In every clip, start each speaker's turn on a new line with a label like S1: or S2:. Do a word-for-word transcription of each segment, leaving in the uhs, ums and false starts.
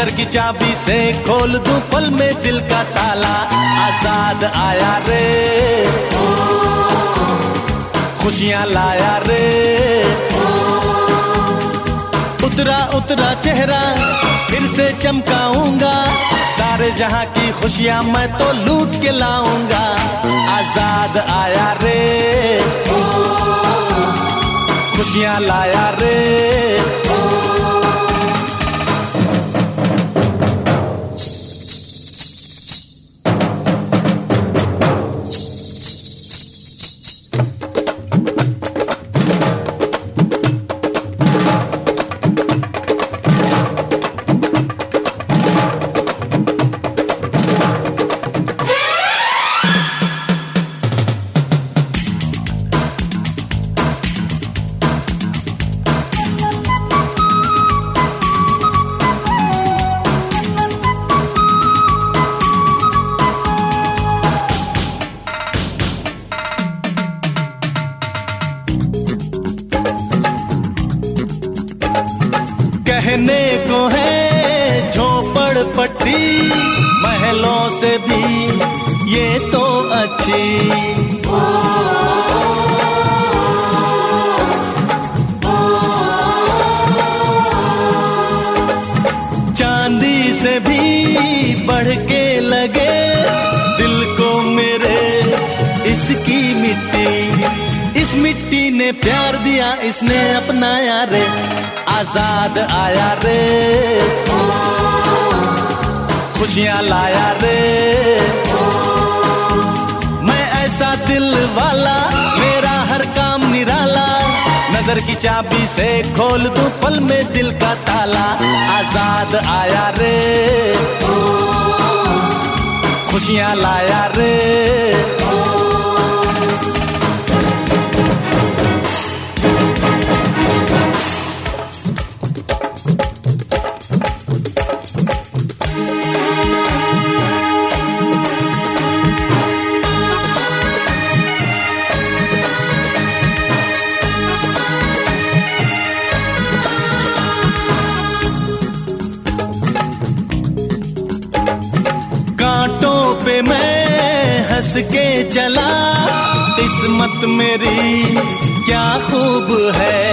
S1: नजर की चाबी से खोल दूं पल में दिल का ताला। आजाद आया रे, खुशियां लाया रे, उतरा उतरा चेहरा फिर से चमकाऊंगा, सारे जहां की खुशियां मैं तो लूट के लाऊंगा। आजाद आया रे, खुशियां लाया रे। कहने को है झोपड़ पट्टी, महलों से भी ये तो अच्छी। चांदी से भी बढ़ के लगे दिल को मेरे इसकी मिट्टी। इस मिट्टी ने प्यार दिया, इसने अपनाया रे। आजाद आया रे, खुशियां लाया रे। मैं ऐसा दिल वाला, मेरा हर काम निराला, नजर की चाबी से खोल दूं पल में दिल का ताला। आजाद आया रे, खुशियां लाया रे। पे मैं हंस के चला, किस्मत मेरी क्या खूब है।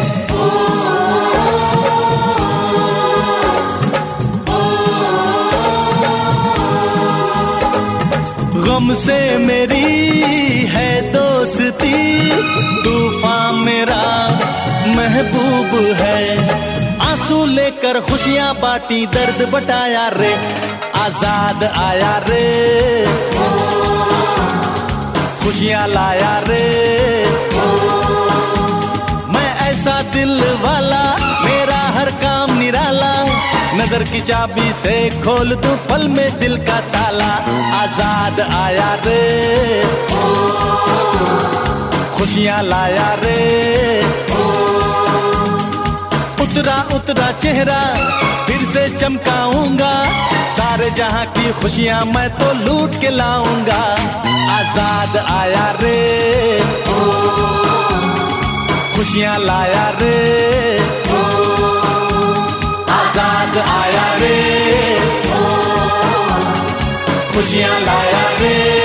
S1: गम से मेरी है दोस्ती, तूफान मेरा महबूब है। आंसू लेकर खुशियां बांटी, दर्द बटाया रे। आजाद आया रे, खुशियां लाया रे। मैं ऐसा दिल वाला, मेरा हर काम निराला, नजर की चाबी से खोल दूं पल में दिल का ताला। आजाद आया रे, खुशियां लाया रे। उतरा उतरा चेहरा फिर से चमकाऊंगा, सारे जहां की खुशियां मैं तो लूट के लाऊंगा। आजाद आया रे, खुशियां लाया रे। आजाद आया रे, खुशियां लाया रे।